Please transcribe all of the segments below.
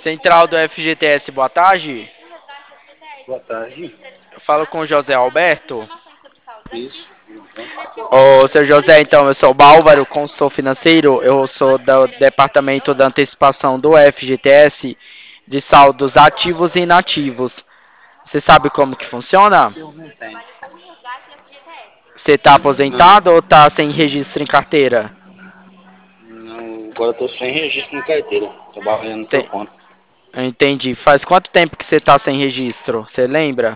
Central do FGTS, boa tarde. Boa tarde. Eu falo com o José Alberto. Isso. Ô, seu José, então, eu sou o Bálvaro, consultor financeiro. Eu sou do departamento da antecipação do FGTS de saldos ativos e inativos. Você sabe como que funciona? Eu não tenho. Você está Não, aposentado ou está sem registro em carteira? não, agora eu tô sem registro no carteira. Trabalhando por Tem- conta. eu entendi. Faz quanto tempo que você está sem registro? Você lembra?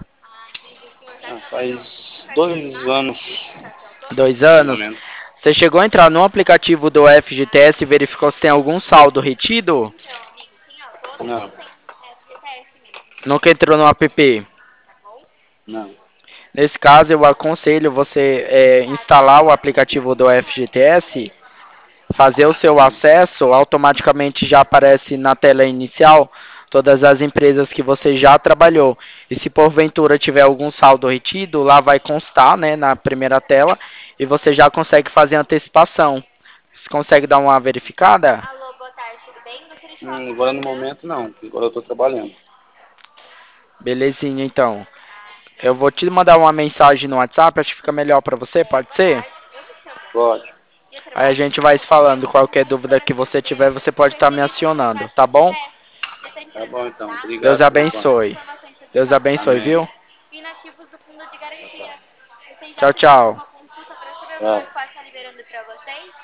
Faz 2 anos, mais ou Anos? menos. Você chegou a entrar no aplicativo do FGTS e verificou se tem algum saldo retido? Não, Nunca entrou no app? não. Nesse caso, eu aconselho você instalar o aplicativo do FGTS, fazer o seu Hum, acesso, automaticamente já aparece na tela inicial todas as empresas que você já trabalhou. E se porventura tiver algum saldo retido, lá vai constar, né, na primeira tela e você já consegue fazer antecipação. Você consegue dar uma verificada? agora no momento não, porque agora eu tô trabalhando. Belezinha, então. Eu vou te mandar uma mensagem no WhatsApp, acho que fica melhor para você, pode ser? Pode. Aí a gente vai se falando. Qualquer dúvida que você tiver, você pode estar me acionando, tá bom? Tá bom então. Deus Obrigado pela sua. abençoe. Deus abençoe, Amém. viu? Tchau, tchau. Tchau, tchau. Tchau.